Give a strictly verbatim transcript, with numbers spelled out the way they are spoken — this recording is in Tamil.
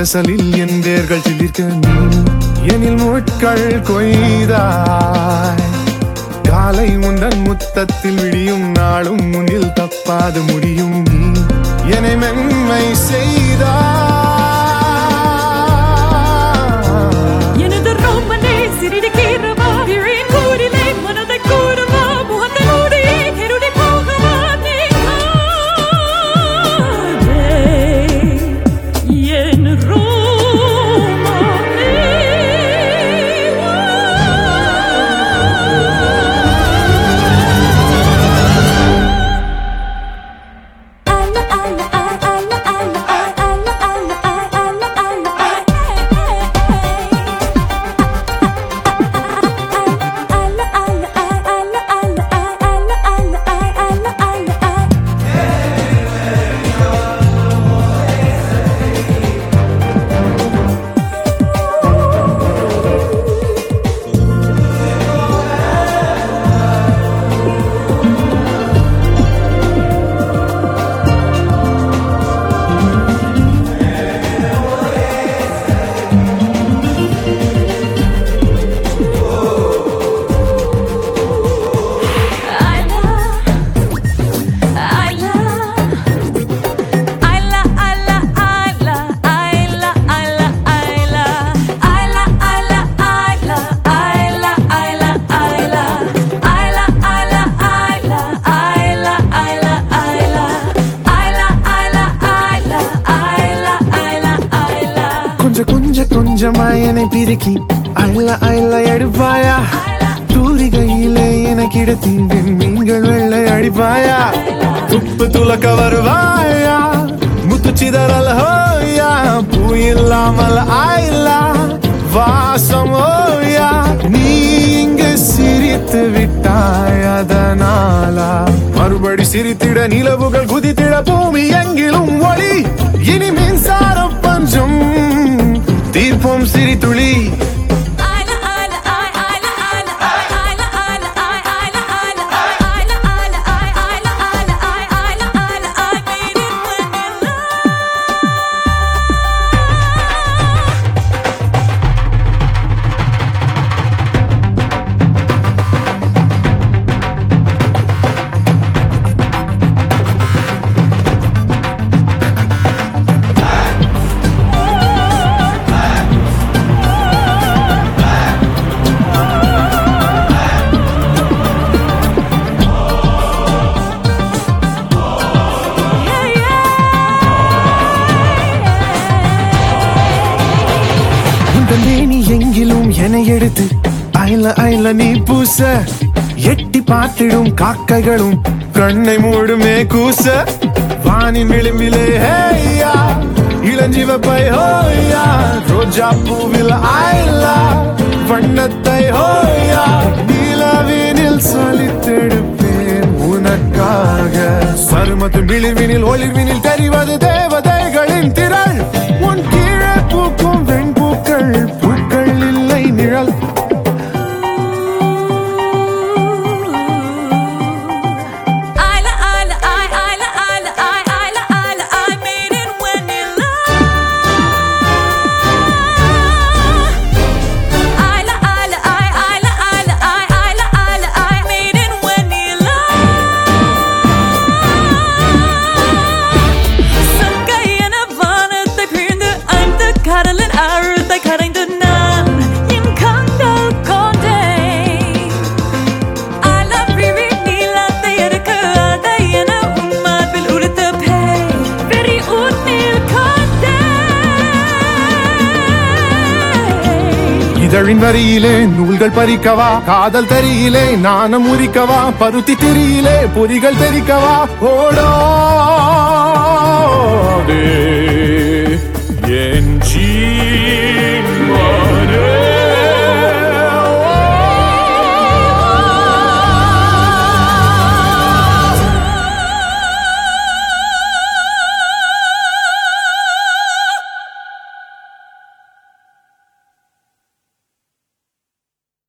வாசலில் என் வேர்கள் சிலிர்க்க நீ எனில் முட்கள் கொய்தாய். காலை உந்தன் முத்தத்தில் விடியும் நாளும் முன்னில் தப்பாது முடியும் நீ என்னை மென்மை செய்தாய். எனது ரோமனே சிறிது கீரவா இழின் கூடிலே மனதை கூடவா முகத்தோடு கருடி போகவா நீ என் ரோமனே. கொஞ்ச கொஞ்சமாய் என்னை பிரிக்கி அள்ள அள்ள எடுப்பாயா. தூரிகையிலே என கிடத்தி மீன்கள் வெள்ளை அடிப்பாயா. துப்பு துலக்க வருவாயா முத்து சிதறல் ஹோயா. பூ இல்லாமல் ஆயில்லா வாசம் ஓயா. நீ இங்கு சிரித்து விட்டாய் அதனாலா மறுபடி சிரித்திட நிலவுகள் குதித்திட பூமி எங்கிலும் ஒளி. இனி மின்சார பஞ்சம் தீர்ப்போம் சிரித்துளி. நீ எங்கிலும் என்னை எடுத்து ஐல ஐல நீ பூச. எட்டி பார்த்திடும் காக்கைகளும் கண்ணை மூடுமே கூச. வானின் விளிம்பிலே ஹேயா இளஞ்சிவப்பை ஹோயா. ரோஜா பூவில் ஐலா வண்ணத்தை ஹோயா. நிலவினில் சொலித்தெடுப்பேன் உனக்காக. சருமத்து விளிவினில் ஒளிர்வினில் தெரிவது தேவதைகளின் திரள். உன் கீழே பூக்கும் வெண்பூக்கள் பூக்கள் இல்லை நிழல். கடலின் ஆழத்தை கரைந்து நான் என் கண்கள் கொண்டேன். அலப்பிரி நீளத்தை எடுக்க அதை என உன் மார்பில் உடுத்த பேய் வெறி உன்னில் கொண்டேன். இதழின் வரியிலே நூல்கள் பறிக்கவா. காதல் தரியிலே நாணம் உரிக்கவா. பருத்தி திரியிலே பொறிகள் தெரிக்கவா. ஓடோ